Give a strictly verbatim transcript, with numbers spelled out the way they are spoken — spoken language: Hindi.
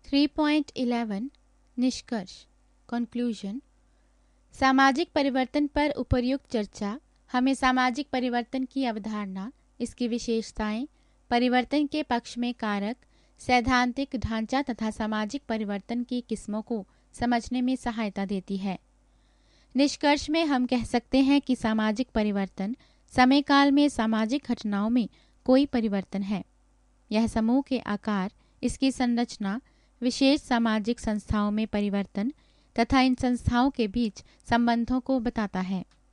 थ्री पॉइंट इलेवन निष्कर्ष कंक्लूजन। सामाजिक परिवर्तन पर उपर्युक्त चर्चा हमें सामाजिक परिवर्तन की अवधारणा, इसकी विशेषताएं, परिवर्तन के पक्ष में कारक, सैद्धांतिक ढांचा तथा सामाजिक परिवर्तन की किस्मों को समझने में सहायता देती है। निष्कर्ष में हम कह सकते हैं कि सामाजिक परिवर्तन समय काल में सामाजिक घटनाओं में कोई परिवर्तन है। यह समूह के आकार, इसकी संरचना, विशेष सामाजिक संस्थाओं में परिवर्तन तथा इन संस्थाओं के बीच संबंधों को बताता है।